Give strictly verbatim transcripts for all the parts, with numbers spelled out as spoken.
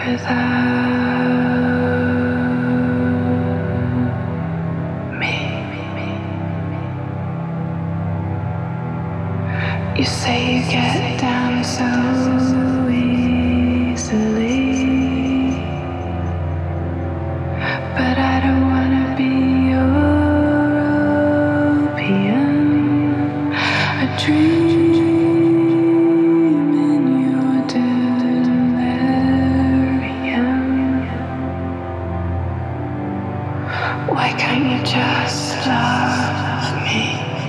without me. You say you get down so easily, but I don't wanna be your opium, a dream in your delirium. Why can't you just love me?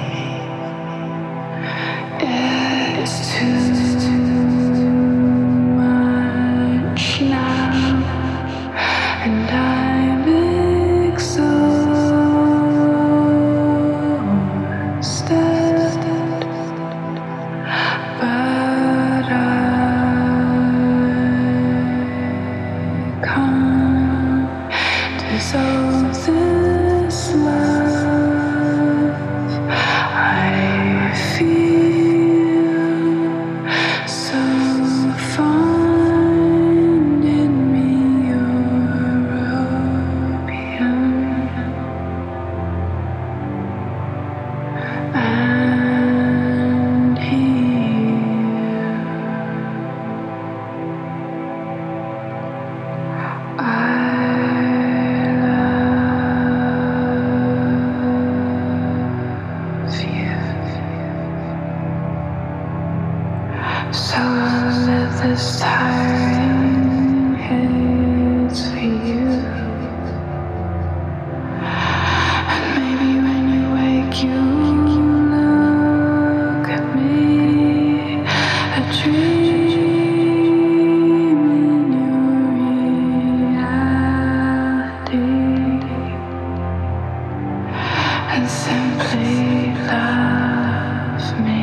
It's too much now, and I'm exhausted, but I can't dissolve this love I feel. So find in me your opium, and here I love you. So I'll live this tiring hits for you. And maybe when you wake, you look at me, a dream in your reality, and simply love me.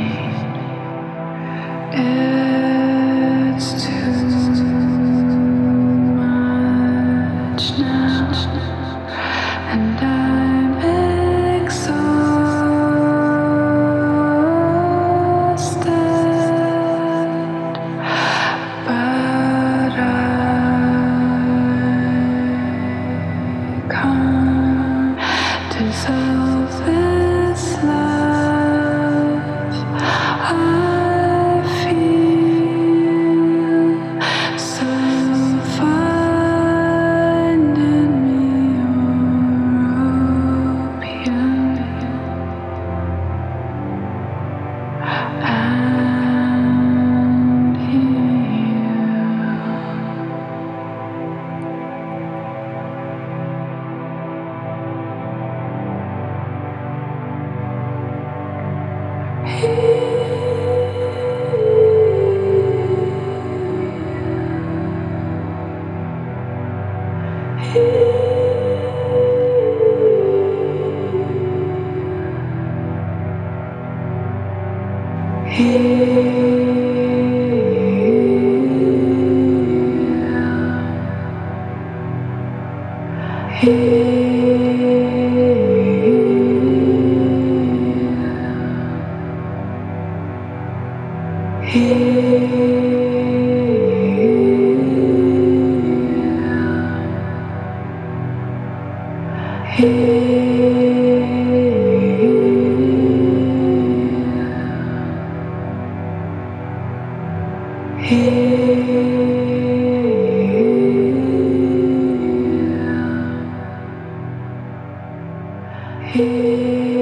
It's too much now, and I'm exhausted, but I can't dissolve this love I feel. So find in me your opium, and here.